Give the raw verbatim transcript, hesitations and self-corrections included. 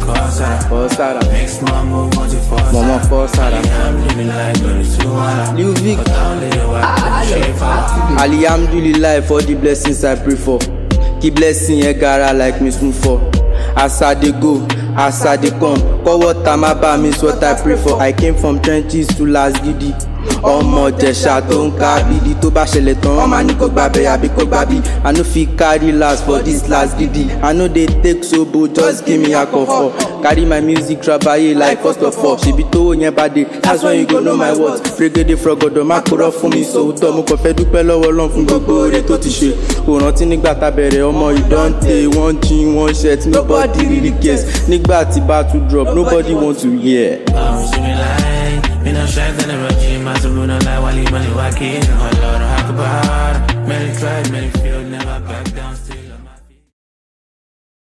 Corsara. Corsara. Next month move on to Corsara. Mama Corsara. I'm living life twenty-two hours. Lil Vic. But I don't live a wife to shape for. Alhamdulillah for the blessings I pray for. Keep blessing ye gara like me soon for. As I dey go, as I dey come. Call what time about me is what I pray for. I came from trenches to last giddy. Ọmọ Jẹ̀ṣà tó ń ká bídí tó bá ṣẹlẹ̀ tán ọmọ ní kò gbàbẹ̀ àbí kò gbàbí. I no fit carry last for this last gidi. I no dey take sobo, just give me alcohol. Carry my music trabaye like first of all. Ṣèbí tó yẹn bá dé, that's when you go know my words. Frégédé frọgọdọ̀ má kúrọ̀ fún mi sòótọ́. Mo kàn fẹ́ dúpẹ́ lọ́wọ́ Ọlọ́run fún gbogbo oore tó ti ṣe. Kò rántí nígbà tá bẹ̀rẹ̀ ọmọ ìdánté. Wọ́n jí wọ́n ṣẹ́ tí nobody really cares. Nígbà tí bá tún drop, nobody want to hear. Me no strength in the regime, I do not like while he money walking. My Lord, I have to bar. Many tried, many